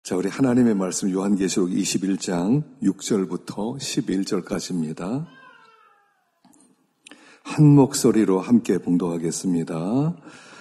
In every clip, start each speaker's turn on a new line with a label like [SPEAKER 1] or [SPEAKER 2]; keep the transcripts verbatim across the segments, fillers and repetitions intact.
[SPEAKER 1] 자, 우리 하나님의 말씀 요한계시록 이십일 장 육 절부터 십일 절까지입니다. 한 목소리로 함께 봉독하겠습니다.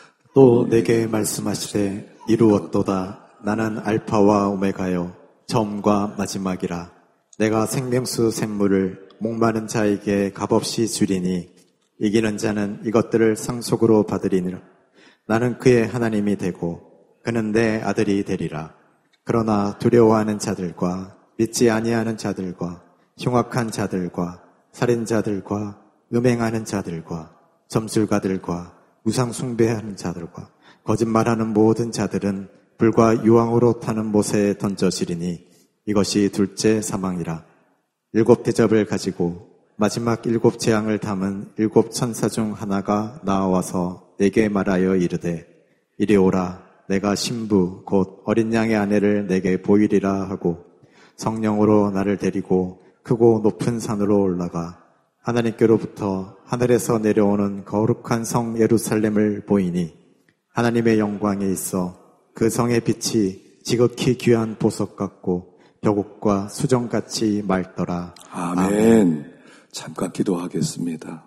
[SPEAKER 2] 또 내게 말씀하시되 이루었도다. 나는 알파와 오메가요 처음과 마지막이라. 내가 생명수 샘물을 목마른 자에게 값없이 주리니 이기는 자는 이것들을 상속으로 받으리니라. 나는 그의 하나님이 되고 그는 내 아들이 되리라. 그러나 두려워하는 자들과 믿지 아니하는 자들과 흉악한 자들과 살인자들과 음행하는 자들과 점술가들과 우상 숭배하는 자들과 거짓말하는 모든 자들은 불과 유황으로 타는 못에 던져지리니 이것이 둘째 사망이라. 일곱 대접을 가지고 마지막 일곱 재앙을 담은 일곱 천사 중 하나가 나와서 내게 말하여 이르되 이리 오라. 내가 신부 곧 어린 양의 아내를 내게 보이리라 하고 성령으로 나를 데리고 크고 높은 산으로 올라가 하나님께로부터 하늘에서 내려오는 거룩한 성 예루살렘을 보이니 하나님의 영광에 있어 그 성의 빛이 지극히 귀한 보석 같고 벽옥과 수정같이 맑더라.
[SPEAKER 1] 아멘. 아멘. 잠깐 기도하겠습니다.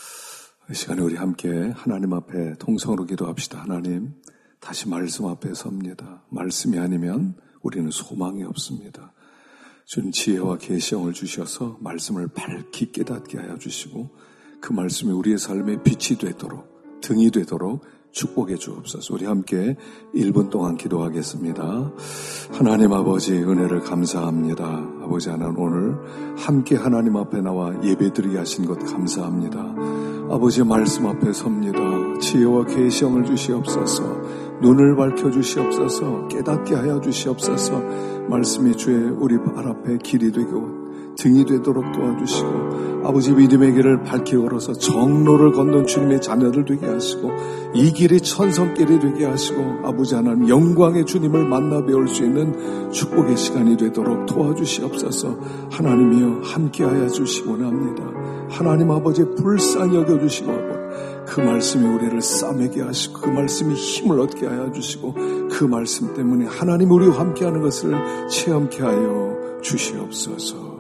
[SPEAKER 1] 이 시간에 우리 함께 하나님 앞에 통성으로 기도합시다. 하나님, 다시 말씀 앞에 섭니다. 말씀이 아니면 우리는 소망이 없습니다. 주님 지혜와 계시형을 주셔서 말씀을 밝히 깨닫게 하여 주시고 그 말씀이 우리의 삶의 빛이 되도록, 등이 되도록 축복해 주옵소서. 우리 함께 일 분 동안 기도하겠습니다. 하나님 아버지 은혜를 감사합니다. 아버지 하나님 오늘 함께 하나님 앞에 나와 예배드리게 하신 것 감사합니다. 아버지 말씀 앞에 섭니다. 지혜와 계시형을 주시옵소서. 눈을 밝혀주시옵소서. 깨닫게 하여 주시옵소서. 말씀이 주의 우리 발 앞에 길이 되고 등이 되도록 도와주시고 아버지 믿음의 길을 밝히 걸어서 정로를 걷는 주님의 자녀들 되게 하시고 이 길이 천성길이 되게 하시고 아버지 하나님 영광의 주님을 만나 배울 수 있는 축복의 시간이 되도록 도와주시옵소서. 하나님이여 함께하여 주시곤 합니다. 하나님 아버지 불쌍히 여겨주시고 그 말씀이 우리를 싸매게 하시고 그 말씀이 힘을 얻게 하여 주시고 그 말씀 때문에 하나님 우리와 함께하는 것을 체험케 하여 주시옵소서.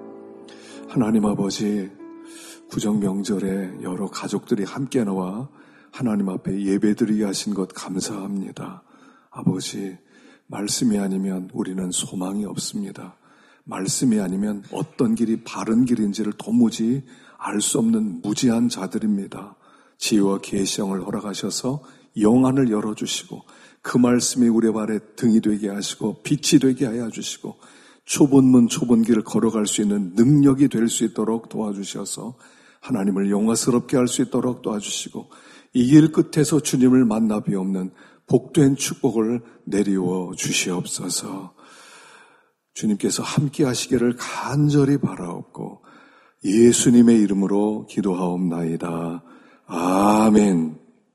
[SPEAKER 1] 하나님 아버지 구정명절에 여러 가족들이 함께 나와 하나님 앞에 예배드리게 하신 것 감사합니다. 아버지 말씀이 아니면 우리는 소망이 없습니다. 말씀이 아니면 어떤 길이 바른 길인지를 도무지 알 수 없는 무지한 자들입니다. 지혜와 계시형을 허락하셔서 영안을 열어주시고 그 말씀이 우리 발에 등이 되게 하시고 빛이 되게 하여 주시고 좁은 문 좁은 길을 걸어갈 수 있는 능력이 될 수 있도록 도와주셔서 하나님을 영화스럽게 할 수 있도록 도와주시고 이 길 끝에서 주님을 만나 뵈옵는 복된 축복을 내리워 주시옵소서. 주님께서 함께 하시기를 간절히 바라옵고 예수님의 이름으로 기도하옵나이다. 아멘.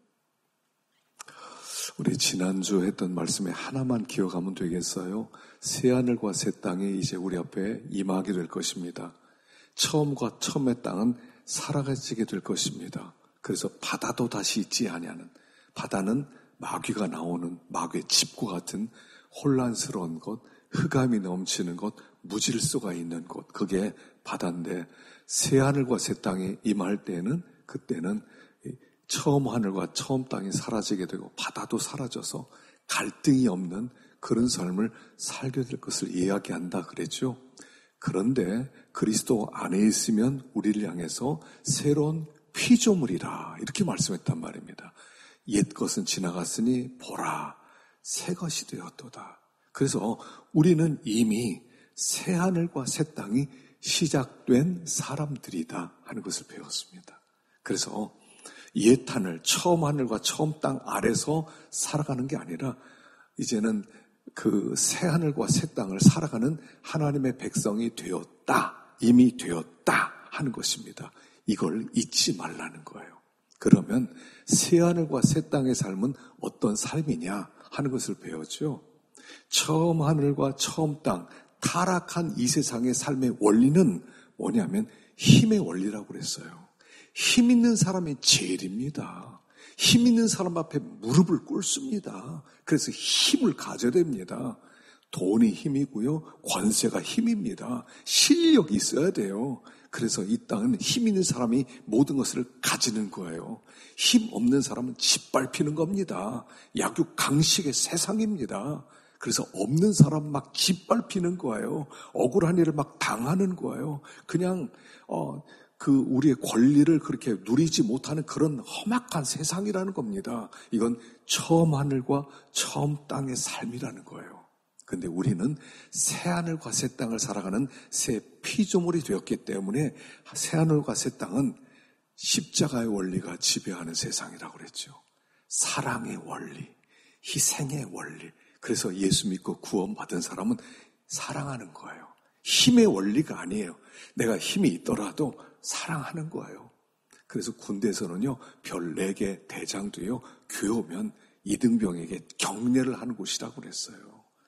[SPEAKER 1] 우리 지난주 했던 말씀에 하나만 기억하면 되겠어요? 새하늘과 새 땅이 이제 우리 앞에 임하게 될 것입니다. 처음과 처음의 땅은 사라지게 될 것입니다. 그래서 바다도 다시 있지 아니하는, 바다는 마귀가 나오는 마귀의 집과 같은 혼란스러운 곳, 흑암이 넘치는 곳, 무질서가 있는 곳, 그게 바다인데 새하늘과 새 땅이 임할 때는 그때는 처음 하늘과 처음 땅이 사라지게 되고 바다도 사라져서 갈등이 없는 그런 삶을 살게 될 것을 이야기한다 그랬죠. 그런데 그리스도 안에 있으면 우리를 향해서 새로운 피조물이라 이렇게 말씀했단 말입니다. 옛 것은 지나갔으니 보라 새 것이 되었도다. 그래서 우리는 이미 새 하늘과 새 땅이 시작된 사람들이다 하는 것을 배웠습니다. 그래서 옛 하늘, 처음 하늘과 처음 땅 아래서 살아가는 게 아니라 이제는 그 새 하늘과 새 땅을 살아가는 하나님의 백성이 되었다, 이미 되었다 하는 것입니다. 이걸 잊지 말라는 거예요. 그러면 새 하늘과 새 땅의 삶은 어떤 삶이냐 하는 것을 배웠죠. 처음 하늘과 처음 땅, 타락한 이 세상의 삶의 원리는 뭐냐면 힘의 원리라고 그랬어요. 힘 있는 사람이 제일입니다. 힘 있는 사람 앞에 무릎을 꿇습니다. 그래서 힘을 가져야 됩니다. 돈이 힘이고요. 권세가 힘입니다. 실력이 있어야 돼요. 그래서 이 땅은 힘 있는 사람이 모든 것을 가지는 거예요. 힘 없는 사람은 짓밟히는 겁니다. 약육 강식의 세상입니다. 그래서 없는 사람 막 짓밟히는 거예요. 억울한 일을 막 당하는 거예요. 그냥 어, 그 우리의 권리를 그렇게 누리지 못하는 그런 험악한 세상이라는 겁니다. 이건 처음 하늘과 처음 땅의 삶이라는 거예요. 근데 우리는 새하늘과 새 땅을 살아가는 새 피조물이 되었기 때문에 새하늘과 새 땅은 십자가의 원리가 지배하는 세상이라고 그랬죠. 사랑의 원리, 희생의 원리. 그래서 예수 믿고 구원받은 사람은 사랑하는 거예요. 힘의 원리가 아니에요. 내가 힘이 있더라도 사랑하는 거예요. 그래서 군대에서는요, 별 네 개 대장도요, 교회 오면 이등병에게 경례를 하는 곳이라고 그랬어요.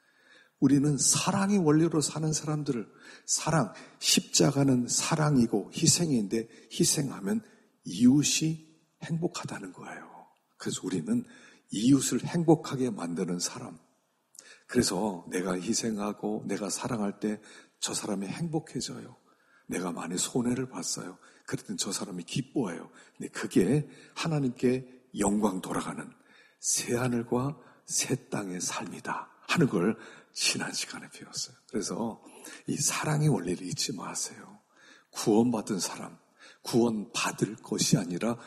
[SPEAKER 1] 우리는 사랑의 원리로 사는 사람들을, 사랑, 십자가는 사랑이고 희생인데 희생하면 이웃이 행복하다는 거예요. 그래서 우리는 이웃을 행복하게 만드는 사람. 그래서 내가 희생하고 내가 사랑할 때 저 사람이 행복해져요. 내가 많이 손해를 봤어요. 그랬더니 저 사람이 기뻐해요. 근데 그게 하나님께 영광 돌아가는 새하늘과 새 땅의 삶이다 하는 걸 지난 시간에 배웠어요. 그래서 이 사랑의 원리를 잊지 마세요. 구원받은 사람, 구원받을 것이 아니라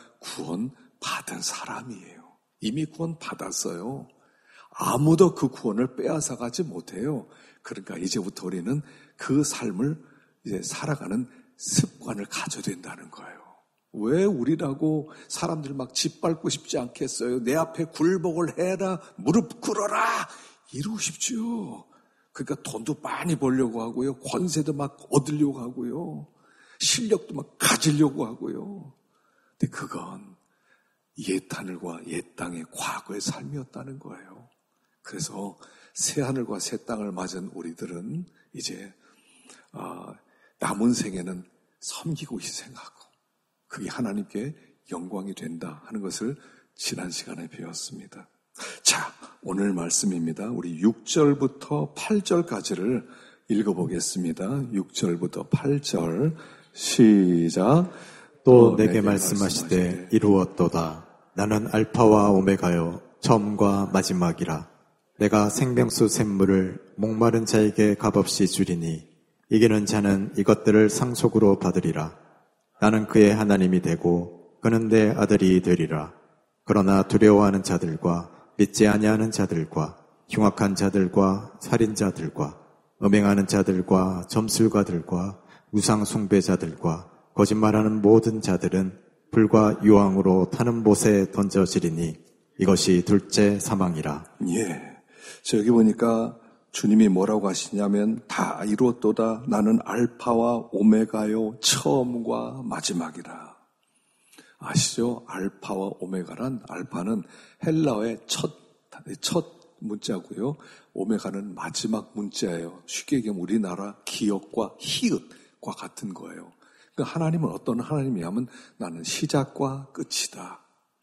[SPEAKER 1] 구원받은 사람이에요. 이미 구원받았어요. 아무도 그 구원을 빼앗아가지 못해요. 그러니까 이제부터 우리는 그 삶을 이제 살아가는 습관을 가져야 된다는 거예요. 왜 우리라고 사람들 막 짓밟고 싶지 않겠어요? 내 앞에 굴복을 해라, 무릎 꿇어라 이러고 싶죠. 그러니까 돈도 많이 벌려고 하고요, 권세도 막 얻으려고 하고요, 실력도 막 가지려고 하고요. 근데 그건 옛하늘과 옛 땅의 과거의 삶이었다는 거예요. 그래서 새하늘과 새 땅을 맞은 우리들은 이제 어, 남은 생에는 섬기고 희생하고 그게 하나님께 영광이 된다 하는 것을 지난 시간에 배웠습니다. 자, 오늘 말씀입니다. 우리 육 절부터 팔 절까지를 읽어보겠습니다. 육 절부터 팔 절 시작.
[SPEAKER 2] 또 내게 말씀하시되 이루었도다. 나는 알파와 오메가요 처음과 마지막이라. 내가 생명수 샘물을 목마른 자에게 값없이 주리니 이기는 자는 이것들을 상속으로 받으리라. 나는 그의 하나님이 되고 그는 내 아들이 되리라. 그러나 두려워하는 자들과 믿지 아니하는 자들과 흉악한 자들과 살인자들과 음행하는 자들과 점술가들과 우상 숭배자들과 거짓말하는 모든 자들은 불과 유황으로 타는 못에 던져지리니 이것이 둘째 사망이라.
[SPEAKER 1] 예. 저 여기 보니까 주님이 뭐라고 하시냐면 다 이루었도다. 나는 알파와 오메가요 처음과 마지막이라. 아시죠? 알파와 오메가란, 알파는 헬라어의 첫, 첫 문자고요. 오메가는 마지막 문자예요. 쉽게 얘기하면 우리나라 기역과 히읗과 같은 거예요. 그러니까 하나님은 어떤 하나님이냐면 나는 시작과 끝이다.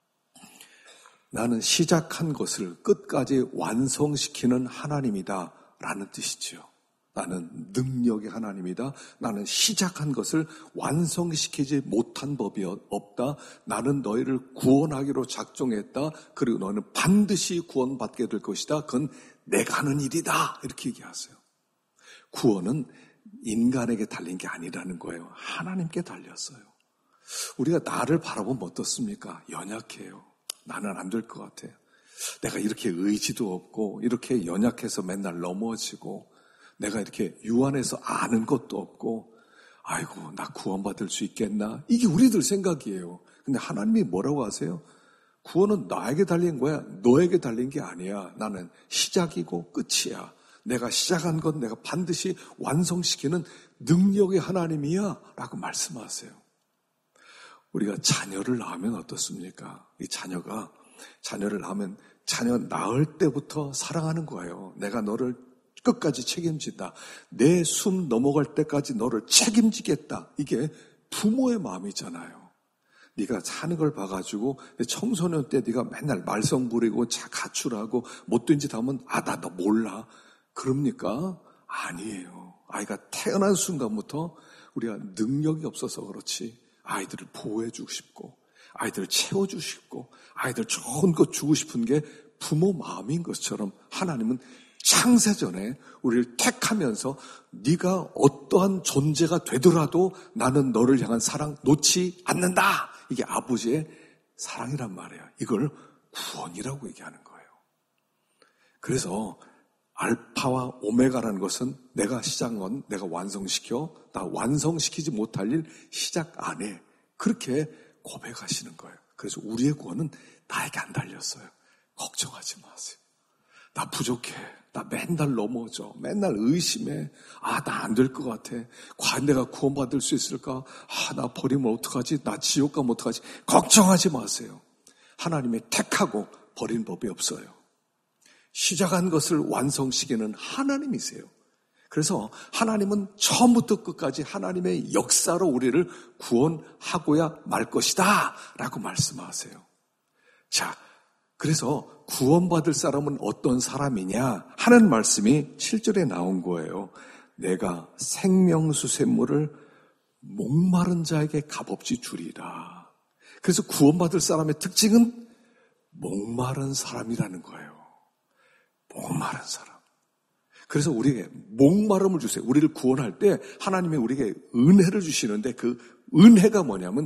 [SPEAKER 1] 나는 시작한 것을 끝까지 완성시키는 하나님이다 라는 뜻이죠. 나는 능력의 하나님이다. 나는 시작한 것을 완성시키지 못한 법이 없다. 나는 너희를 구원하기로 작정했다. 그리고 너는 반드시 구원받게 될 것이다. 그건 내가 하는 일이다. 이렇게 얘기하세요. 구원은 인간에게 달린 게 아니라는 거예요. 하나님께 달렸어요. 우리가 나를 바라보면 어떻습니까? 연약해요. 나는 안 될 것 같아요. 내가 이렇게 의지도 없고 이렇게 연약해서 맨날 넘어지고 내가 이렇게 유한해서 아는 것도 없고 아이고 나 구원받을 수 있겠나? 이게 우리들 생각이에요. 근데 하나님이 뭐라고 하세요? 구원은 나에게 달린 거야. 너에게 달린 게 아니야. 나는 시작이고 끝이야. 내가 시작한 건 내가 반드시 완성시키는 능력의 하나님이야 라고 말씀하세요. 우리가 자녀를 낳으면 어떻습니까? 이 자녀가, 자녀를 낳으면 자녀 낳을 때부터 사랑하는 거예요. 내가 너를 끝까지 책임진다. 내 숨 넘어갈 때까지 너를 책임지겠다. 이게 부모의 마음이잖아요. 네가 사는 걸 봐가지고 청소년 때 네가 맨날 말썽 부리고 차 가출하고 못된 짓 하면 아, 나 너 몰라. 그럽니까? 아니에요. 아이가 태어난 순간부터 우리가 능력이 없어서 그렇지 아이들을 보호해주고 싶고 아이들을 채워주고 싶고 아이들 좋은 것 주고 싶은 게 부모 마음인 것처럼 하나님은 창세전에 우리를 택하면서 네가 어떠한 존재가 되더라도 나는 너를 향한 사랑 놓지 않는다. 이게 아버지의 사랑이란 말이에요. 이걸 구원이라고 얘기하는 거예요. 그래서 알파와 오메가라는 것은 내가 시작한 건 내가 완성시켜 나 완성시키지 못할 일 시작 안 해. 그렇게 고백하시는 거예요. 그래서 우리의 구원은 나에게 안 달렸어요. 걱정하지 마세요. 나 부족해. 나 맨날 넘어져. 맨날 의심해. 아, 나 안 될 것 같아. 과연 내가 구원받을 수 있을까? 아, 나 버리면 어떡하지? 나 지옥 가면 어떡하지? 걱정하지 마세요. 하나님의 택하고 버린 법이 없어요. 시작한 것을 완성시키는 하나님이세요. 그래서 하나님은 처음부터 끝까지 하나님의 역사로 우리를 구원하고야 말 것이다 라고 말씀하세요. 자, 그래서 구원받을 사람은 어떤 사람이냐 하는 말씀이 칠 절에 나온 거예요. 내가 생명수 샘물을 목마른 자에게 값없이 주리라. 그래서 구원받을 사람의 특징은 목마른 사람이라는 거예요. 목마른 사람. 그래서 우리에게 목마름을 주세요. 우리를 구원할 때 하나님이 우리에게 은혜를 주시는데 그 은혜가 뭐냐면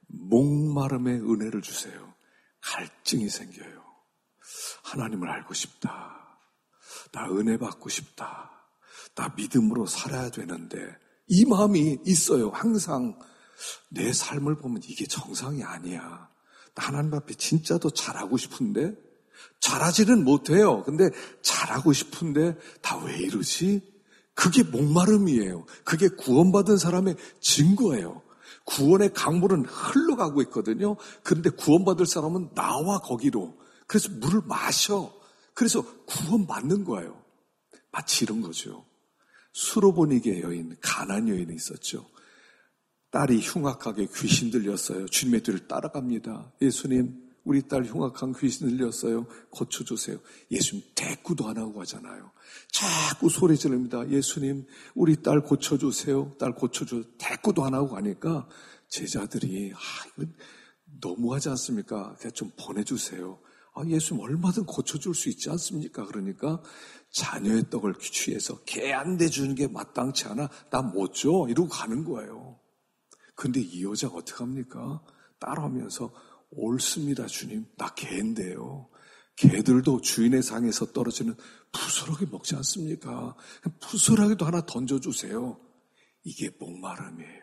[SPEAKER 1] 목마름의 은혜를 주세요. 갈증이 생겨요. 하나님을 알고 싶다. 나 은혜 받고 싶다. 나 믿음으로 살아야 되는데 이 마음이 있어요. 항상 내 삶을 보면 이게 정상이 아니야. 나 하나님 앞에 진짜 더 잘하고 싶은데 잘하지는 못해요. 근데 잘하고 싶은데 다 왜 이러지? 그게 목마름이에요. 그게 구원받은 사람의 증거예요. 구원의 강물은 흘러가고 있거든요. 그런데 구원받을 사람은 나와 거기로. 그래서 물을 마셔. 그래서 구원받는 거예요. 마치 이런 거죠. 수로보니게 여인, 가나안 여인이 있었죠. 딸이 흉악하게 귀신 들렸어요. 주님의 뒤를 따라갑니다. 예수님, 우리 딸 흉악한 귀신 들렸어요. 고쳐주세요. 예수님 대꾸도 안 하고 가잖아요. 자꾸 소리 지릅니다. 예수님, 우리 딸 고쳐주세요. 딸 고쳐주세요. 대꾸도 안 하고 가니까 제자들이 아, 이거 너무하지 않습니까? 그냥 좀 보내주세요. 아, 예수님 얼마든 고쳐줄 수 있지 않습니까? 그러니까 자녀의 떡을 취해서 개한테 주는 게 마땅치 않아. 나 못 줘. 이러고 가는 거예요. 근데 이 여자가 어떡합니까? 따라오면서 옳습니다, 주님. 나 개인데요. 개들도 주인의 상에서 떨어지는 부스러기 먹지 않습니까? 부스러기도 하나 던져주세요. 이게 목마름이에요.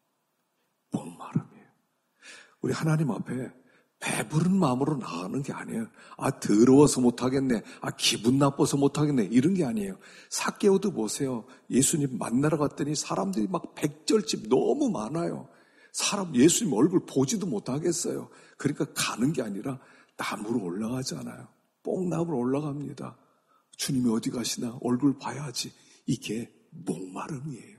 [SPEAKER 1] 목마름이에요. 우리 하나님 앞에 배부른 마음으로 나가는 게 아니에요. 아, 더러워서 못하겠네. 아, 기분 나빠서 못하겠네. 이런 게 아니에요. 삭개오도 보세요. 예수님 만나러 갔더니 사람들이 막 백절집 너무 많아요. 사람 예수님 얼굴 보지도 못하겠어요. 그러니까 가는 게 아니라 나무로 올라가잖아요. 뽕나무로 올라갑니다. 주님이 어디 가시나 얼굴 봐야지. 이게 목마름이에요.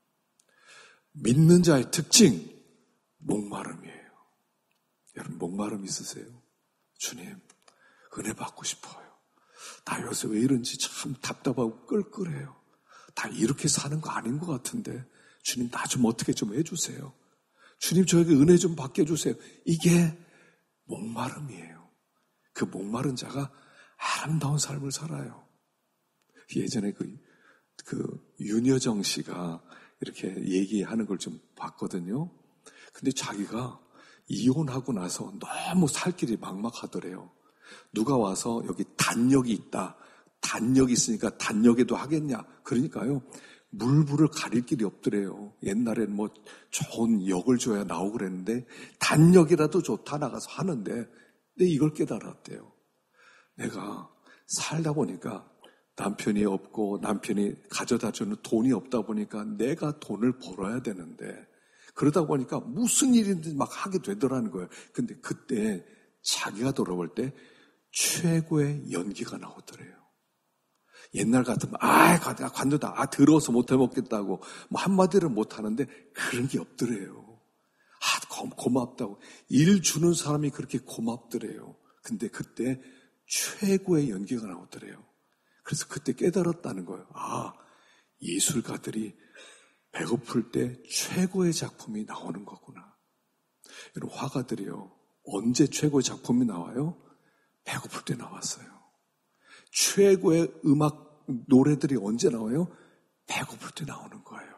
[SPEAKER 1] 믿는 자의 특징, 목마름이에요. 여러분 목마름 있으세요? 주님, 은혜 받고 싶어요. 나 요새 왜 이런지 참 답답하고 끌끌해요. 다 이렇게 사는 거 아닌 것 같은데 주님 나 좀 어떻게 좀 해주세요. 주님 저에게 은혜 좀 받게 해주세요. 이게 목마름이에요. 그 목마른 자가 아름다운 삶을 살아요. 예전에 그, 그 윤여정 씨가 이렇게 얘기하는 걸 좀 봤거든요. 근데 자기가 이혼하고 나서 너무 살 길이 막막하더래요. 누가 와서 여기 단역이 있다. 단역이 있으니까 단역에도 하겠냐. 그러니까요. 물불을 가릴 길이 없더래요. 옛날엔 뭐 좋은 역을 줘야 나오고 그랬는데 단역이라도 좋다 나가서 하는데 근데 이걸 깨달았대요. 내가 살다 보니까 남편이 없고 남편이 가져다주는 돈이 없다 보니까 내가 돈을 벌어야 되는데 그러다 보니까 무슨 일인지 막 하게 되더라는 거예요. 근데 그때 자기가 돌아볼 때 최고의 연기가 나오더래요. 옛날 같으면 아, 관두다. 아, 더러워서 못 해먹겠다고 뭐 한마디를 못 하는데 그런 게 없더래요. 아, 고맙다고. 일 주는 사람이 그렇게 고맙더래요. 근데 그때 최고의 연기가 나오더래요. 그래서 그때 깨달았다는 거예요. 아, 예술가들이 배고플 때 최고의 작품이 나오는 거구나. 여러분, 화가들이요, 언제 최고의 작품이 나와요? 배고플 때 나왔어요. 최고의 음악, 노래들이 언제 나와요? 배고플 때 나오는 거예요.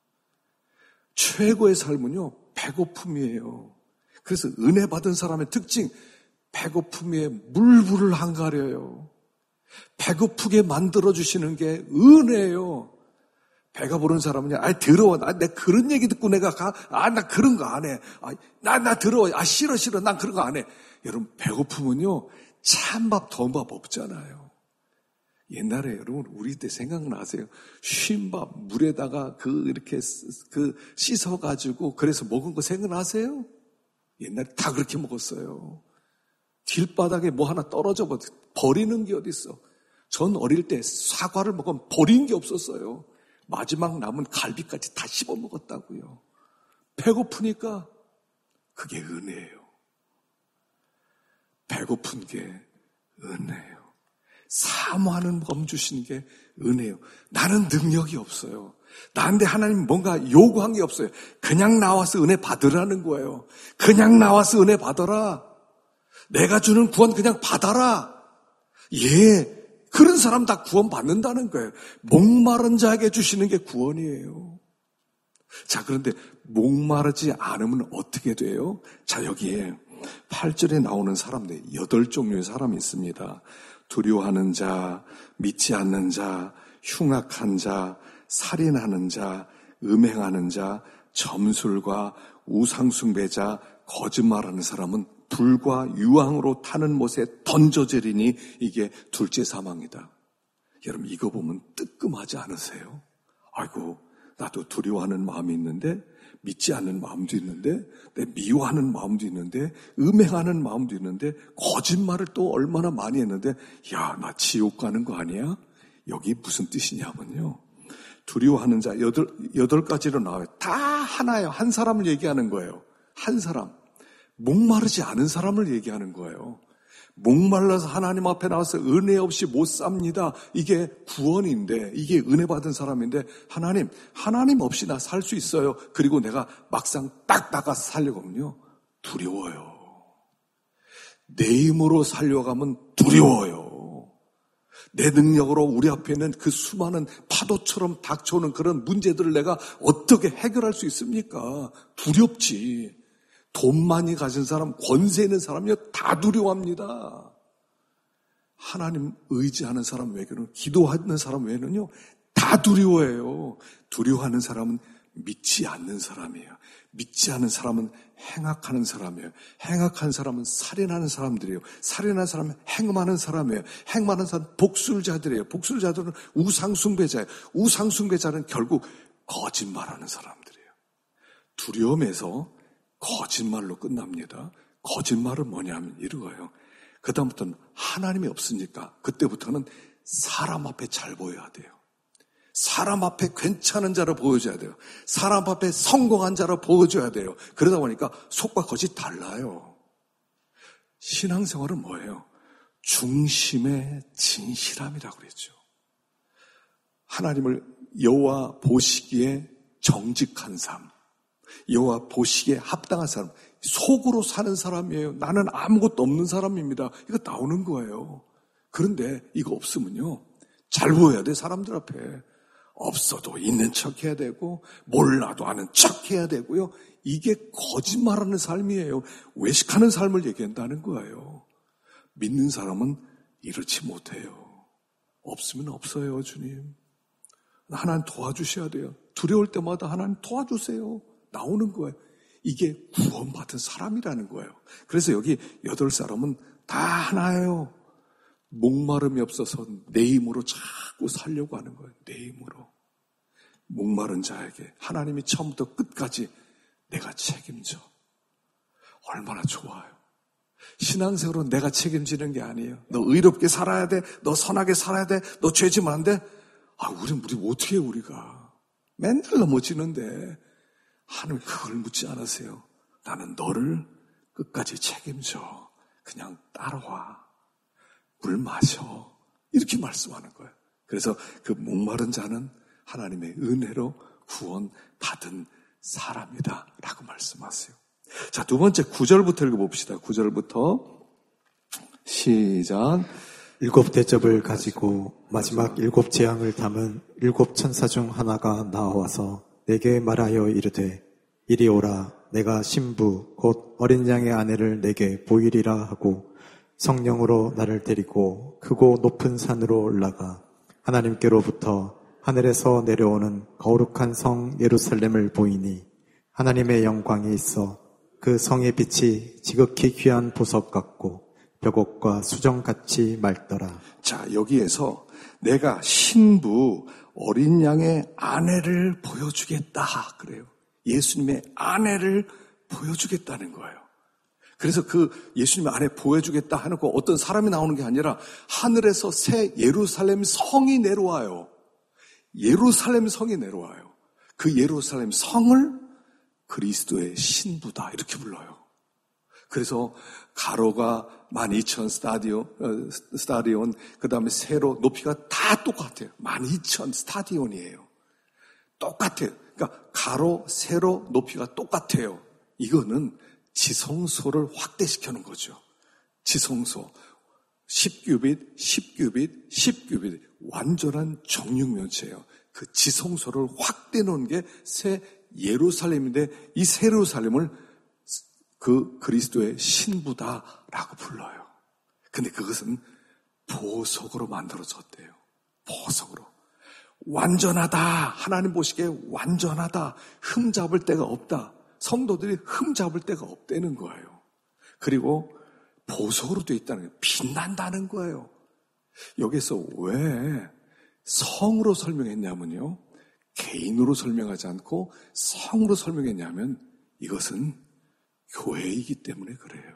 [SPEAKER 1] 최고의 삶은요, 배고픔이에요. 그래서 은혜 받은 사람의 특징, 배고픔에 물불을 한가려요. 배고프게 만들어주시는 게 은혜예요. 배가 부른 사람은요, 아, 더러워. 나, 내 그런 얘기 듣고 내가 가, 아, 나 그런 거 안 해. 아, 나, 나 더러워. 아, 싫어, 싫어. 난 그런 거 안 해. 여러분, 배고픔은요, 찬밥, 더운밥 없잖아요. 옛날에 여러분, 우리 때 생각나세요? 쉰밥, 물에다가 그, 이렇게, 그, 씻어가지고, 그래서 먹은 거 생각나세요? 옛날에 다 그렇게 먹었어요. 길바닥에 뭐 하나 떨어져 버리는 게 어딨어. 전 어릴 때 사과를 먹으면 버린 게 없었어요. 마지막 남은 갈비까지 다 씹어 먹었다고요. 배고프니까 그게 은혜예요. 배고픈 게 은혜예요. 사모하는 법 주시는 게 은혜예요. 나는 능력이 없어요. 나한테 하나님 뭔가 요구한 게 없어요. 그냥 나와서 은혜 받으라는 거예요. 그냥 나와서 은혜 받아라. 내가 주는 구원 그냥 받아라. 예, 그런 사람 다 구원 받는다는 거예요. 목마른 자에게 주시는 게 구원이에요. 자, 그런데 목마르지 않으면 어떻게 돼요? 자, 여기에 팔 절에 나오는 사람들, 여덟 종류의 사람이 있습니다. 두려워하는 자, 믿지 않는 자, 흉악한 자, 살인하는 자, 음행하는 자, 점술과 우상숭배자, 거짓말하는 사람은 불과 유황으로 타는 못에 던져지리니 이게 둘째 사망이다. 여러분, 이거 보면 뜨끔하지 않으세요? 아이고, 나도 두려워하는 마음이 있는데, 믿지 않는 마음도 있는데, 내 미워하는 마음도 있는데, 음행하는 마음도 있는데, 거짓말을 또 얼마나 많이 했는데, 야, 나 지옥 가는 거 아니야? 여기 무슨 뜻이냐면요, 두려워하는 자 여덟, 여덟 가지로 나와요. 다 하나예요. 한 사람을 얘기하는 거예요. 한 사람. 목마르지 않은 사람을 얘기하는 거예요. 목말라서 하나님 앞에 나와서 은혜 없이 못 삽니다. 이게 구원인데, 이게 은혜 받은 사람인데, 하나님, 하나님 없이 나 살 수 있어요. 그리고 내가 막상 딱 나가서 살려고 하면요, 두려워요. 내 힘으로 살려가면 두려워요. 내 능력으로 우리 앞에 있는 그 수많은 파도처럼 닥쳐오는 그런 문제들을 내가 어떻게 해결할 수 있습니까? 두렵지. 돈 많이 가진 사람, 권세 있는 사람이요, 다 두려워합니다. 하나님 의지하는 사람 외에는, 기도하는 사람 외에는요, 다 두려워해요. 두려워하는 사람은 믿지 않는 사람이에요. 믿지 않는 사람은 행악하는 사람이에요. 행악한 사람은 살인하는 사람들이에요. 살인하는 사람은 행음하는 사람이에요. 행음하는 사람은 복술자들이에요. 복술자들은 우상숭배자예요. 우상숭배자는 결국 거짓말하는 사람들이에요. 두려움에서 거짓말로 끝납니다. 거짓말은 뭐냐면 이거예요. 그 다음부터는 하나님이 없으니까 그때부터는 사람 앞에 잘 보여야 돼요. 사람 앞에 괜찮은 자로 보여줘야 돼요. 사람 앞에 성공한 자로 보여줘야 돼요. 그러다 보니까 속과 겉이 달라요. 신앙생활은 뭐예요? 중심의 진실함이라고 그랬죠. 하나님을 여호와 보시기에 정직한 삶, 여호와 보시기에 합당한 사람, 속으로 사는 사람이에요. 나는 아무것도 없는 사람입니다. 이거 나오는 거예요. 그런데 이거 없으면요, 잘 보여야 돼. 사람들 앞에. 없어도 있는 척 해야 되고, 몰라도 아는 척 해야 되고요. 이게 거짓말하는 삶이에요. 외식하는 삶을 얘기한다는 거예요. 믿는 사람은 이렇지 못해요. 없으면 없어요, 주님. 하나님 도와주셔야 돼요. 두려울 때마다 하나님 도와주세요. 나오는 거예요. 이게 구원받은 사람이라는 거예요. 그래서 여기 여덟 사람은 다 하나예요. 목마름이 없어서 내 힘으로 자꾸 살려고 하는 거예요. 내 힘으로. 목마른 자에게 하나님이 처음부터 끝까지 내가 책임져. 얼마나 좋아요. 신앙생활은 내가 책임지는 게 아니에요. 너 의롭게 살아야 돼. 너 선하게 살아야 돼. 너 죄지면 안 돼. 아, 우리 우리 어떻게 해, 우리가. 맨날 넘어지는데 하나님 그걸 묻지 않으세요. 나는 너를 끝까지 책임져. 그냥 따라와. 물 마셔. 이렇게 말씀하는 거예요. 그래서 그 목마른 자는 하나님의 은혜로 구원받은 사람이다 라고 말씀하세요. 자, 두 번째 구 절부터 읽어봅시다. 구 절부터 시작.
[SPEAKER 2] 일곱 대접을 가지고 마지막 일곱 재앙을 담은 일곱 천사 중 하나가 나와서 내게 말하여 이르되 이리 오라. 내가 신부 곧 어린 양의 아내를 내게 보이리라 하고 성령으로 나를 데리고 크고 높은 산으로 올라가 하나님께로부터 하늘에서 내려오는 거룩한 성 예루살렘을 보이니 하나님의 영광이 있어 그 성의 빛이 지극히 귀한 보석 같고 벽옥과 수정같이 맑더라.
[SPEAKER 1] 자, 여기에서 내가 신부 어린 양의 아내를 보여주겠다 그래요. 예수님의 아내를 보여주겠다는 거예요. 그래서 그 예수님의 아내 보여주겠다 하는 거 어떤 사람이 나오는 게 아니라 하늘에서 새 예루살렘 성이 내려와요. 예루살렘 성이 내려와요. 그 예루살렘 성을 그리스도의 신부다 이렇게 불러요. 그래서 가로가 만 이천 스타디온, 어, 스타디온, 그 다음에 세로 높이가 다 똑같아요. 만 이천 스타디온이에요. 똑같아요. 그러니까 가로, 세로 높이가 똑같아요. 이거는 지성소를 확대시키는 거죠. 지성소. 십 규빗, 십 규빗, 십 규빗. 완전한 정육면체예요. 그 지성소를 확대 놓은 게 새 예루살렘인데 이 새 예루살렘을 그 그리스도의 신부다라고 불러요. 근데 그것은 보석으로 만들어졌대요. 보석으로. 완전하다. 하나님 보시기에 완전하다. 흠잡을 데가 없다. 성도들이 흠잡을 데가 없다는 거예요. 그리고 보석으로 되어 있다는 거예요. 빛난다는 거예요. 여기서 왜 성으로 설명했냐면요. 개인으로 설명하지 않고 성으로 설명했냐면 이것은 교회이기 때문에 그래요.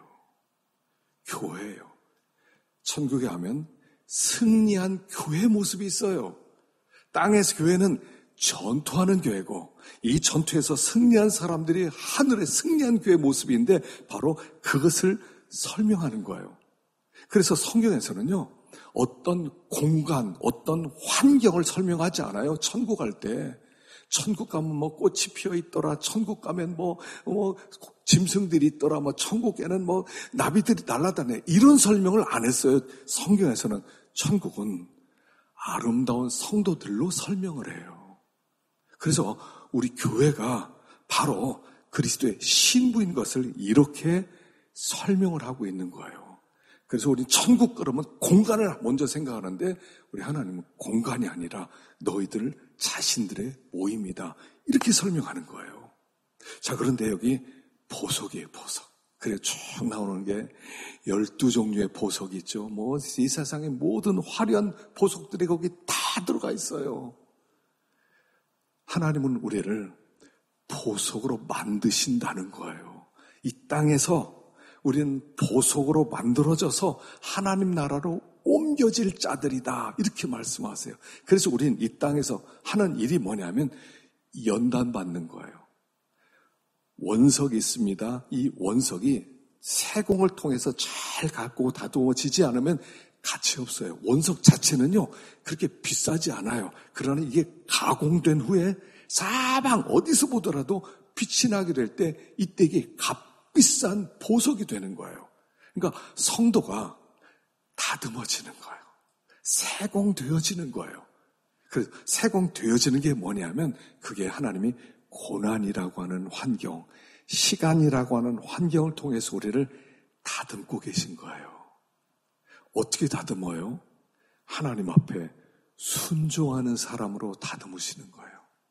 [SPEAKER 1] 교회예요. 천국에 하면 승리한 교회 모습이 있어요. 땅에서 교회는 전투하는 교회고 이 전투에서 승리한 사람들이 하늘에 승리한 교회 모습인데 바로 그것을 설명하는 거예요. 그래서 성경에서는요. 어떤 공간, 어떤 환경을 설명하지 않아요. 천국 갈 때. 천국 가면 뭐 꽃이 피어 있더라. 천국 가면 뭐, 뭐, 짐승들이 있더라. 뭐, 천국에는 뭐, 나비들이 날아다녀. 이런 설명을 안 했어요. 성경에서는. 천국은 아름다운 성도들로 설명을 해요. 그래서 우리 교회가 바로 그리스도의 신부인 것을 이렇게 설명을 하고 있는 거예요. 그래서 우리 천국 그러면 공간을 먼저 생각하는데 우리 하나님은 공간이 아니라 너희들 자신들의 모임이다. 이렇게 설명하는 거예요. 자, 그런데 여기 보석이에요, 보석. 그래 쭉 나오는 게 열두 종류의 보석이 있죠. 뭐 이 세상의 모든 화려한 보석들이 거기 다 들어가 있어요. 하나님은 우리를 보석으로 만드신다는 거예요. 이 땅에서 우리는 보석으로 만들어져서 하나님 나라로 옮겨질 자들이다. 이렇게 말씀하세요. 그래서 우리는 이 땅에서 하는 일이 뭐냐면 연단 받는 거예요. 원석이 있습니다. 이 원석이 세공을 통해서 잘 갖고 다듬어지지 않으면 가치 없어요. 원석 자체는요, 그렇게 비싸지 않아요. 그러나 이게 가공된 후에 사방 어디서 보더라도 빛이 나게 될 때 이때 이게 값비싼 보석이 되는 거예요. 그러니까 성도가 다듬어지는 거예요. 세공되어지는 거예요. 그 세공되어지는 게 뭐냐면 그게 하나님이 고난이라고 하는 환경, 시간이라고 하는 환경을 통해서 우리를 다듬고 계신 거예요. 어떻게 다듬어요? 하나님 앞에 순종하는 사람으로 다듬으시는 거예요.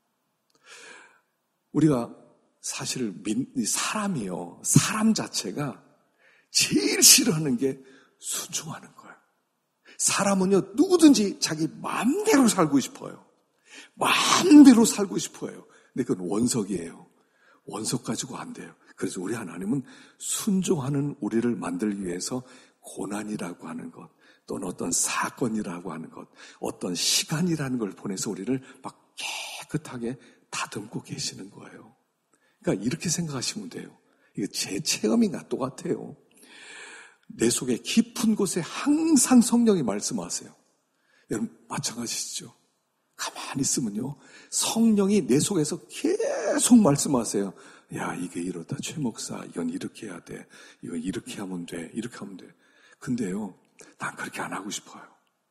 [SPEAKER 1] 우리가 사실 사람이요, 사람 자체가 제일 싫어하는 게 순종하는 거예요. 사람은요, 누구든지 자기 마음대로 살고 싶어요. 마음대로 살고 싶어요. 근데 그건 원석이에요. 원석 가지고 안 돼요. 그래서 우리 하나님은 순종하는 우리를 만들기 위해서 고난이라고 하는 것, 또는 어떤 사건이라고 하는 것, 어떤 시간이라는 걸 보내서 우리를 막 깨끗하게 다듬고 계시는 거예요. 그러니까 이렇게 생각하시면 돼요. 이거 제 체험이나 똑같아요. 내 속에 깊은 곳에 항상 성령이 말씀하세요. 여러분 마찬가지시죠. 가만히 있으면요, 성령이 내 속에서 계속 말씀하세요. 야, 이게 이러다, 최 목사, 이건 이렇게 해야 돼. 이건 이렇게 하면 돼. 이렇게 하면 돼. 근데요, 난 그렇게 안 하고 싶어요.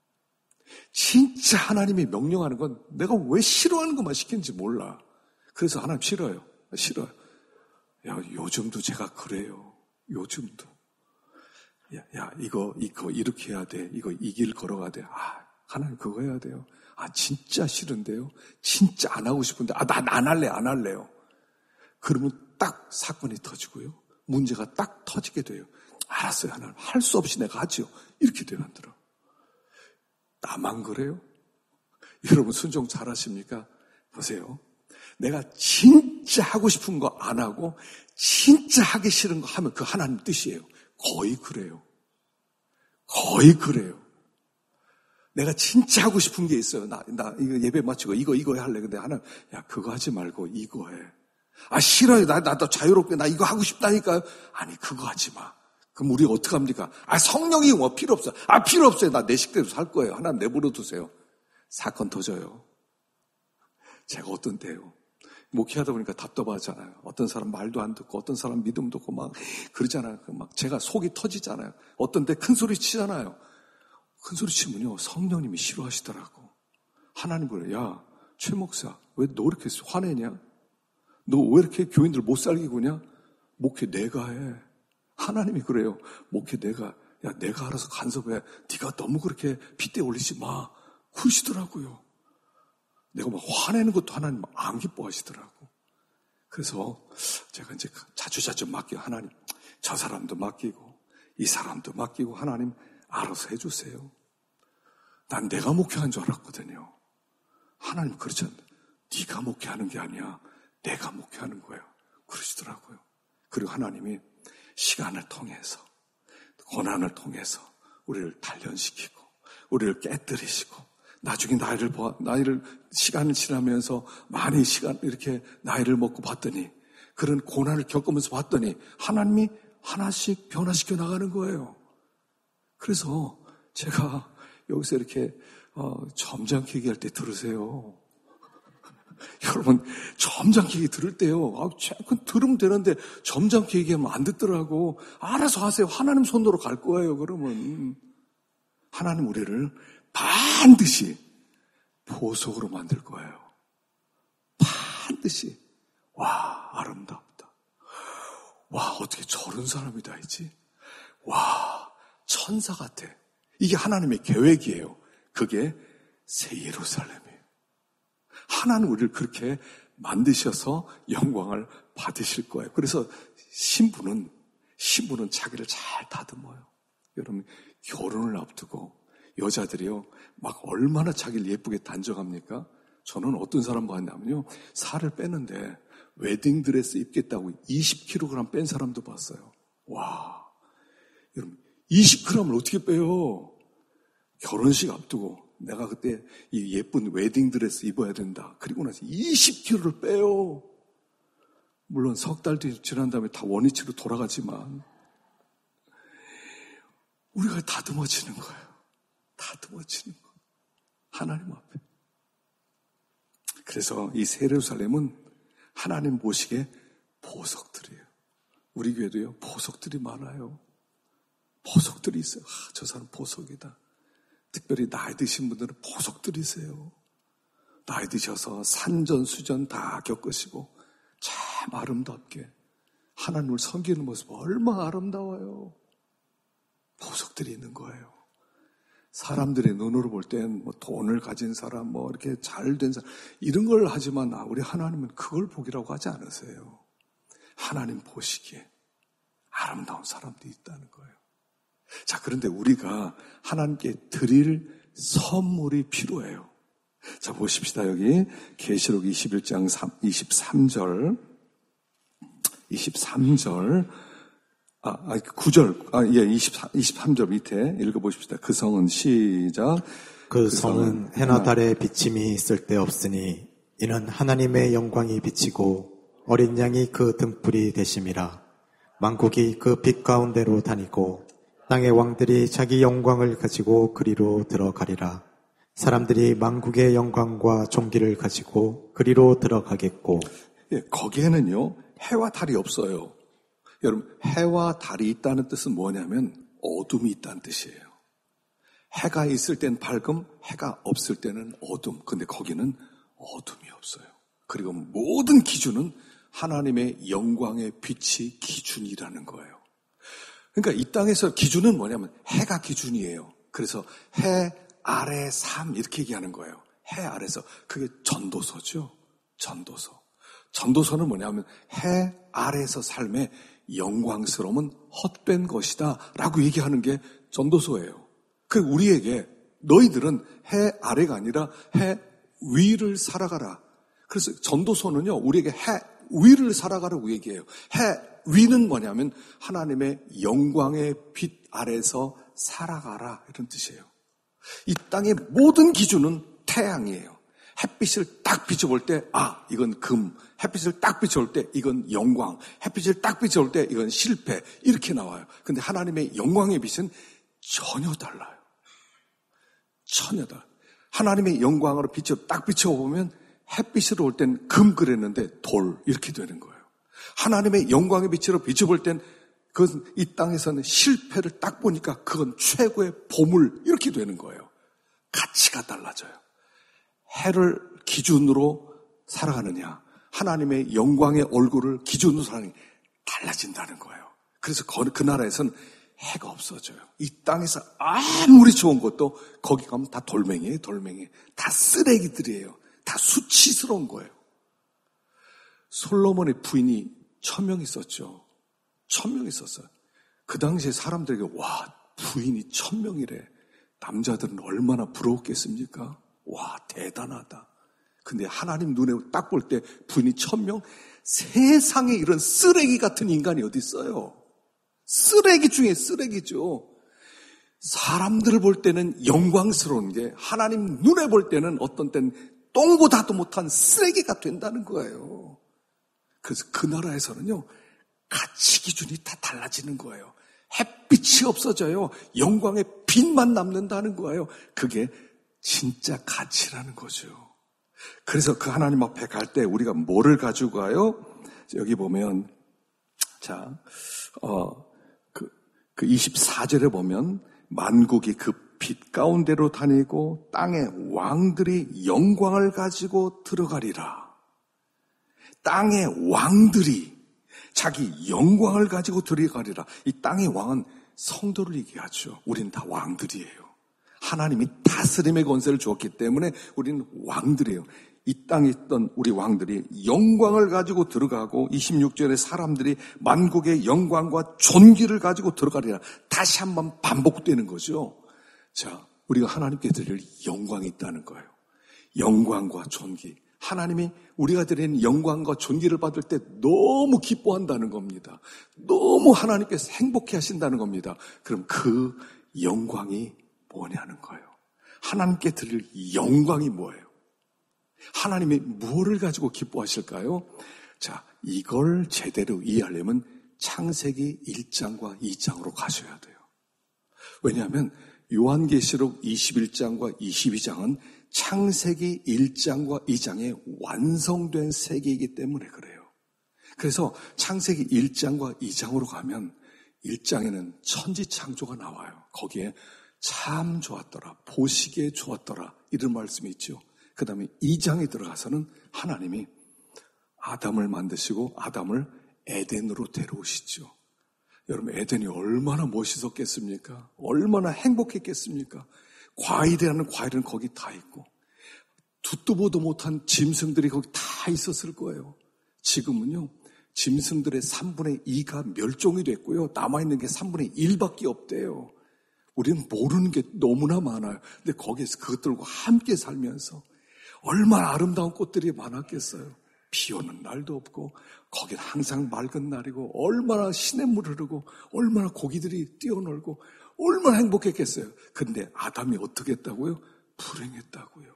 [SPEAKER 1] 진짜 하나님이 명령하는 건 내가 왜 싫어하는 것만 시키는지 몰라. 그래서 하나님 싫어요. 싫어요. 야, 요즘도 제가 그래요. 요즘도. 야, 야, 이거, 이거 이렇게 해야 돼. 이거 이 길 걸어가야 돼. 아, 하나님 그거 해야 돼요. 아, 진짜 싫은데요. 진짜 안 하고 싶은데. 아, 난 안 할래, 안 할래요. 그러면 딱 사건이 터지고요. 문제가 딱 터지게 돼요. 알았어요, 하나님. 할 수 없이 내가 하죠. 이렇게 돼요, 안 들어. 나만 그래요? 여러분 순종 잘하십니까? 보세요. 내가 진짜 하고 싶은 거 안 하고 진짜 하기 싫은 거 하면 그 하나님 뜻이에요. 거의 그래요. 거의 그래요. 내가 진짜 하고 싶은 게 있어요. 나, 나 이거 예배 마치고 이거 이거 할래. 근데 하나님, 야, 그거 하지 말고 이거 해. 아, 싫어요. 나, 나도 자유롭게 나 이거 하고 싶다니까요. 아니, 그거 하지 마. 그럼 우리 어떡합니까? 아, 성령이 뭐 필요 없어. 아, 필요 없어요. 나 내 식대로 살 거예요. 하나님 내버려 두세요. 사건 터져요. 제가 어떤 때요. 목회하다 보니까 답답하잖아요. 어떤 사람 말도 안 듣고 어떤 사람 믿음도 없고 막 그러잖아요. 막 제가 속이 터지잖아요. 어떤 때 큰 소리 치잖아요. 큰 소리 치면요, 성령님이 싫어하시더라고. 하나님 그래. 야, 최 목사, 왜 너 이렇게 화내냐? 너 왜 이렇게 교인들 못 살게 구냐? 목회 내가 해. 하나님이 그래요. 목회 내가, 야, 내가 알아서 간섭해. 네가 너무 그렇게 핏대 올리지 마. 그러시더라고요. 내가 막 화내는 것도 하나님 안 기뻐하시더라고. 그래서 제가 이제 자주자주 맡겨. 하나님, 저 사람도 맡기고, 이 사람도 맡기고, 하나님 알아서 해주세요. 난 내가 목회한 줄 알았거든요. 하나님 그렇지 않다. 네가 목회하는 게 아니야. 내가 목회하는 거예요. 그러시더라고요. 그리고 하나님이 시간을 통해서, 고난을 통해서 우리를 단련시키고, 우리를 깨뜨리시고, 나중에 나이를 보, 나이를, 시간을 지나면서 많이 시간, 이렇게 나이를 먹고 봤더니, 그런 고난을 겪으면서 봤더니, 하나님이 하나씩 변화시켜 나가는 거예요. 그래서 제가 여기서 이렇게, 어, 점잖게 얘기할 때 들으세요. 여러분, 점잖게 얘기 들을 때요. 아, 그 들으면 되는데, 점잖게 얘기하면 안 듣더라고. 알아서 하세요. 하나님 손으로 갈 거예요, 그러면. 하나님 우리를 반드시 보석으로 만들 거예요. 반드시. 와, 아름답다. 와, 어떻게 저런 사람이 다 있지? 와, 천사 같아. 이게 하나님의 계획이에요. 그게 새 예루살렘이에요. 하나님 우리를 그렇게 만드셔서 영광을 받으실 거예요. 그래서 신부는, 신부는 자기를 잘 다듬어요. 여러분, 결혼을 앞두고 여자들이요, 막 얼마나 자기를 예쁘게 단정합니까? 저는 어떤 사람 봤냐면요, 살을 빼는데 웨딩드레스 입겠다고 이십 킬로그램 뺀 사람도 봤어요. 와, 여러분, 이십 킬로그램을 어떻게 빼요? 결혼식 앞두고 내가 그때 이 예쁜 웨딩드레스 입어야 된다. 그리고 나서 이십 킬로그램를 빼요. 물론 석 달 뒤 지난 다음에 다 원위치로 돌아가지만 우리가 다듬어지는 거예요. 다듬어지는 거. 하나님 앞에. 그래서 이 새 예루살렘은 하나님 보시기에 보석들이에요. 우리 교회도요, 보석들이 많아요. 보석들이 있어요. 아, 저 사람 보석이다. 특별히 나이 드신 분들은 보석들이세요. 나이 드셔서 산전수전 다 겪으시고 참 아름답게 하나님을 섬기는 모습 얼마나 아름다워요. 보석들이 있는 거예요. 사람들의 눈으로 볼 땐 뭐 돈을 가진 사람, 뭐 이렇게 잘된 사람, 이런 걸 하지만 우리 하나님은 그걸 보기라고 하지 않으세요. 하나님 보시기에 아름다운 사람들이 있다는 거예요. 자, 그런데 우리가 하나님께 드릴 선물이 필요해요. 자, 보십시다. 여기 계시록 이십일 장 이십삼 절, 이십삼 절, 아, 아 구 절, 아, 예, 이십삼 절 밑에 읽어보십시다. 그 성은 시작.
[SPEAKER 2] 그, 그 성은 해나 달에 비침이 쓸데없으니 이는 하나님의 영광이 비치고 어린 양이 그 등불이 되심이라. 만국이 그 빛 가운데로 다니고 땅의 왕들이 자기 영광을 가지고 그리로 들어가리라. 사람들이 만국의 영광과 존귀를 가지고 그리로 들어가겠고.
[SPEAKER 1] 예, 거기에는요 해와 달이 없어요. 여러분, 해와 달이 있다는 뜻은 뭐냐면 어둠이 있다는 뜻이에요. 해가 있을 땐 밝음, 해가 없을 때는 어둠. 근데 거기는 어둠이 없어요. 그리고 모든 기준은 하나님의 영광의 빛이 기준이라는 거예요. 그러니까 이 땅에서 기준은 뭐냐면 해가 기준이에요. 그래서 해 아래 삶 이렇게 얘기하는 거예요. 해 아래서. 그게 전도서죠. 전도서. 전도서는 뭐냐면 해 아래에서 삶의 영광스러움은 헛된 것이다 라고 얘기하는 게 전도서예요. 그 우리에게 너희들은 해 아래가 아니라 해 위를 살아가라. 그래서 전도서는요 우리에게 해 위를 살아가라고 얘기해요. 해 위는 뭐냐면 하나님의 영광의 빛 아래서 살아가라 이런 뜻이에요. 이 땅의 모든 기준은 태양이에요. 햇빛을 딱 비춰볼 때 아 이건 금, 햇빛을 딱 비춰볼 때 이건 영광, 햇빛을 딱 비춰볼 때 이건 실패 이렇게 나와요. 근데 하나님의 영광의 빛은 전혀 달라요. 전혀 달라요. 하나님의 영광으로 비춰 딱 비춰보면 햇빛으로 올 땐 금 그랬는데 돌 이렇게 되는 거예요. 하나님의 영광의 빛으로 비춰볼 땐 그건 이 땅에서는 실패를 딱 보니까 그건 최고의 보물 이렇게 되는 거예요. 가치가 달라져요. 해를 기준으로 살아가느냐 하나님의 영광의 얼굴을 기준으로 살아가느냐 달라진다는 거예요. 그래서 그 나라에서는 해가 없어져요. 이 땅에서 아무리 좋은 것도 거기 가면 다 돌멩이에요. 돌멩이. 다 쓰레기들이에요. 다 수치스러운 거예요. 솔로몬의 부인이 천명 있었죠. 천명 있었어요. 그 당시에 사람들에게 와 부인이 천명이래. 남자들은 얼마나 부러웠겠습니까? 와 대단하다. 근데 하나님 눈에 딱 볼 때 부인이 천명? 세상에 이런 쓰레기 같은 인간이 어디 있어요? 쓰레기 중에 쓰레기죠. 사람들을 볼 때는 영광스러운 게 하나님 눈에 볼 때는 어떤 때는 똥보다도 못한 쓰레기가 된다는 거예요. 그래서 그 나라에서는요 가치 기준이 다 달라지는 거예요. 햇빛이 없어져요. 영광의 빛만 남는다는 거예요. 그게 진짜 가치라는 거죠. 그래서 그 하나님 앞에 갈 때 우리가 뭐를 가지고 가요? 여기 보면 자, 어, 그, 그 이십사 절에 보면 만국이 그 빛 가운데로 다니고 땅의 왕들이 영광을 가지고 들어가리라. 땅의 왕들이 자기 영광을 가지고 들어가리라. 이 땅의 왕은 성도를 얘기하죠. 우린 다 왕들이에요. 하나님이 다스림의 권세를 주었기 때문에 우리는 왕들이에요. 이 땅에 있던 우리 왕들이 영광을 가지고 들어가고 이십육 절에 사람들이 만국의 영광과 존귀를 가지고 들어가리라. 다시 한번 반복되는 거죠. 자, 우리가 하나님께 드릴 영광이 있다는 거예요. 영광과 존귀. 하나님이 우리가 드리는 영광과 존귀를 받을 때 너무 기뻐한다는 겁니다. 너무 하나님께서 행복해 하신다는 겁니다. 그럼 그 영광이 뭐냐는 거예요. 하나님께 드릴 영광이 뭐예요? 하나님이 무엇을 가지고 기뻐하실까요? 자, 이걸 제대로 이해하려면 창세기 일 장과 이 장으로 가셔야 돼요. 왜냐하면 요한계시록 이십일 장과 이십이 장은 창세기 일 장과 이 장의 완성된 세계이기 때문에 그래요. 그래서 창세기 일 장과 이 장으로 가면 일 장에는 천지창조가 나와요. 거기에 참 좋았더라, 보시기에 좋았더라 이런 말씀이 있죠. 그 다음에 이 장에 들어가서는 하나님이 아담을 만드시고 아담을 에덴으로 데려오시죠. 여러분 에덴이 얼마나 멋있었겠습니까? 얼마나 행복했겠습니까? 과일이라는 과일은 거기 다 있고 듣도 보도 못한 짐승들이 거기 다 있었을 거예요. 지금은요 짐승들의 삼분의 이가 멸종이 됐고요. 남아있는 게 삼분의 일밖에 없대요. 우리는 모르는 게 너무나 많아요. 근데 거기에서 그것들과 함께 살면서 얼마나 아름다운 꽃들이 많았겠어요. 비 오는 날도 없고 거긴 항상 맑은 날이고 얼마나 시냇물 흐르고 얼마나 고기들이 뛰어놀고 얼마나 행복했겠어요. 근데 아담이 어떻게 했다고요? 불행했다고요.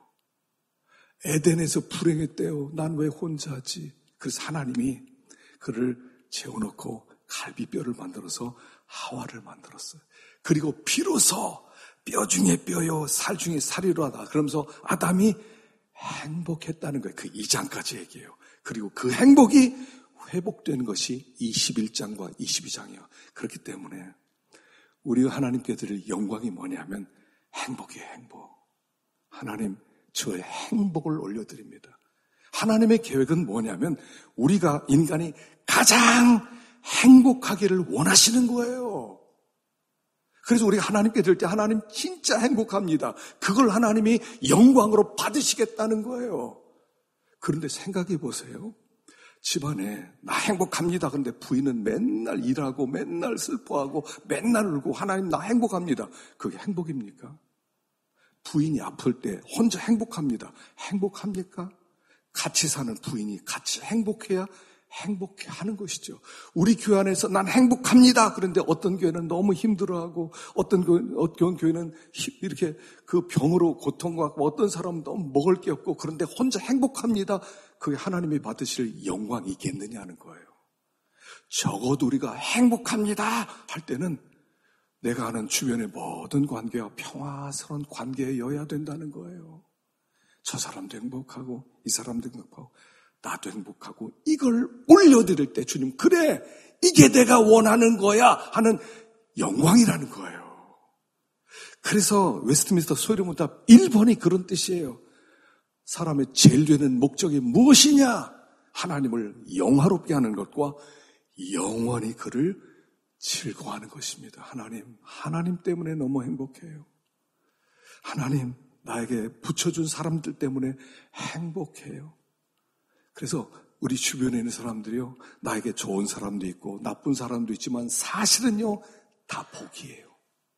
[SPEAKER 1] 에덴에서 불행했대요. 난 왜 혼자 하지? 그래서 하나님이 그를 재워놓고 갈비뼈를 만들어서 하와를 만들었어요. 그리고 비로소 뼈 중에 뼈요, 살 중에 살이로 하다. 그러면서 아담이 행복했다는 거예요. 그 이 장까지 얘기해요. 그리고 그 행복이 회복되는 것이 이십일 장과 이십이 장이에요. 그렇기 때문에 우리가 하나님께 드릴 영광이 뭐냐면 행복이에요, 행복. 하나님, 저의 행복을 올려드립니다. 하나님의 계획은 뭐냐면 우리가 인간이 가장 행복하기를 원하시는 거예요. 그래서 우리가 하나님께 드릴 때 하나님 진짜 행복합니다. 그걸 하나님이 영광으로 받으시겠다는 거예요. 그런데 생각해 보세요. 집안에 나 행복합니다. 그런데 부인은 맨날 일하고 맨날 슬퍼하고 맨날 울고 하나님 나 행복합니다. 그게 행복입니까? 부인이 아플 때 혼자 행복합니다. 행복합니까? 같이 사는 부인이 같이 행복해야 행복해 하는 것이죠. 우리 교회 안에서 난 행복합니다. 그런데 어떤 교회는 너무 힘들어하고 어떤 교회, 어떤 교회는 이렇게 그 병으로 고통받고 어떤 사람은 너무 먹을 게 없고 그런데 혼자 행복합니다. 그게 하나님이 받으실 영광이 있겠느냐 하는 거예요. 적어도 우리가 행복합니다 할 때는 내가 아는 주변의 모든 관계와 평화스러운 관계여야 된다는 거예요. 저 사람도 행복하고 이 사람도 행복하고 나도 행복하고 이걸 올려드릴 때 주님 그래 이게 내가 원하는 거야 하는 영광이라는 거예요. 그래서 웨스트민스터 소리문답 일 번이 그런 뜻이에요. 사람의 제일 되는 목적이 무엇이냐? 하나님을 영화롭게 하는 것과 영원히 그를 즐거워하는 것입니다. 하나님, 하나님 때문에 너무 행복해요. 하나님, 나에게 붙여준 사람들 때문에 행복해요. 그래서 우리 주변에 있는 사람들이요, 나에게 좋은 사람도 있고 나쁜 사람도 있지만 사실은요, 다 복이에요.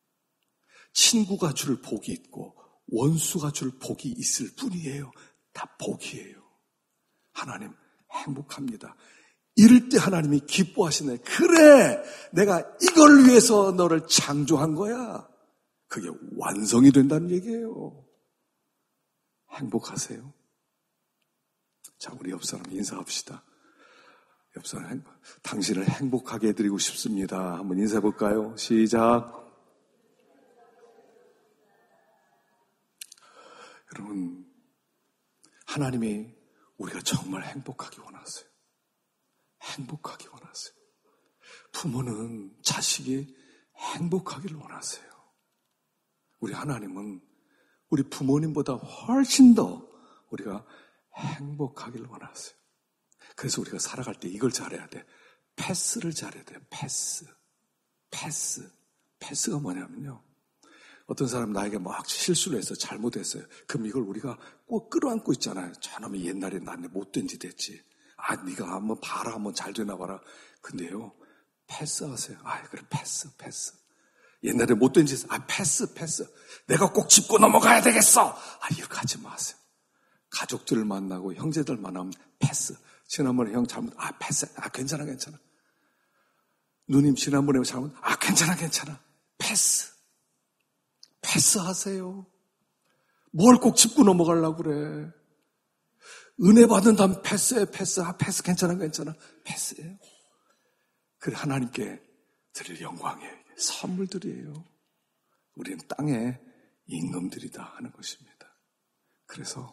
[SPEAKER 1] 친구가 줄 복이 있고 원수가 줄 복이 있을 뿐이에요. 다 복이에요. 하나님 행복합니다. 이럴 때 하나님이 기뻐하시네. 그래, 내가 이걸 위해서 너를 창조한 거야. 그게 완성이 된다는 얘기예요. 행복하세요. 자, 우리 옆 사람 인사합시다. 옆 사람 행복, 당신을 행복하게 해드리고 싶습니다. 한번 인사해 볼까요? 시작. 여러분, 하나님이 우리가 정말 행복하기 원하세요. 행복하기 원하세요. 부모는 자식이 행복하기를 원하세요. 우리 하나님은 우리 부모님보다 훨씬 더 우리가 행복하기를 원하세요. 그래서 우리가 살아갈 때 이걸 잘해야 돼. 패스를 잘해야 돼. 패스. 패스. 패스가 뭐냐면요. 어떤 사람 나에게 막 실수를 해서 잘못했어요. 그럼 이걸 우리가 꼭 끌어안고 있잖아요. 저놈이 옛날에 나한테 못된 짓 했지. 아, 네가 한번 봐라. 한번 잘 되나 봐라. 근데요. 패스하세요. 아, 그래. 패스. 패스. 옛날에 못된 짓, 아, 패스. 패스. 내가 꼭 짚고 넘어가야 되겠어. 아, 이렇게 하지 마세요. 가족들을 만나고 형제들 만나면 패스. 지난번에 형 잘못, 아, 패스. 아, 괜찮아, 괜찮아. 누님 지난번에 잘못, 아, 괜찮아, 괜찮아. 패스. 패스하세요. 뭘 꼭 짚고 넘어가려고 그래. 은혜 받은 다음 패스해, 패스. 아, 패스. 괜찮아, 괜찮아. 패스해요. 그래, 하나님께 드릴 영광이에요. 선물들이에요. 우리는 땅의 임금들이다 하는 것입니다. 그래서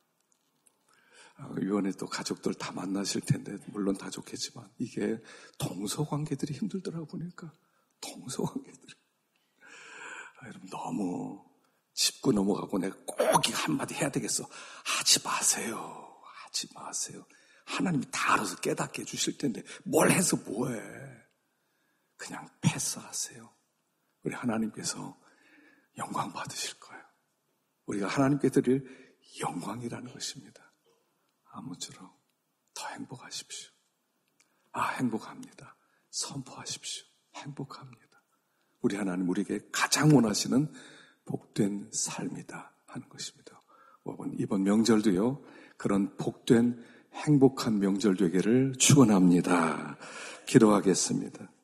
[SPEAKER 1] 이번에 또 가족들 다 만나실 텐데 물론 다 좋겠지만 이게 동서관계들이 힘들더라고 보니까 동서관계들이 아, 여러분 너무 짚고 넘어가고 내가 꼭 이거 한마디 해야 되겠어. 하지 마세요. 하지 마세요. 하나님이 다 알아서 깨닫게 해주실 텐데 뭘 해서 뭐해. 그냥 패스하세요. 우리 하나님께서 영광 받으실 거예요. 우리가 하나님께 드릴 영광이라는 것입니다. 아무쪼록 더 행복하십시오. 아, 행복합니다. 선포하십시오. 행복합니다. 우리 하나님 우리에게 가장 원하시는 복된 삶이다 하는 것입니다. 이번 명절도요, 그런 복된 행복한 명절 되기를 축원합니다. 기도하겠습니다.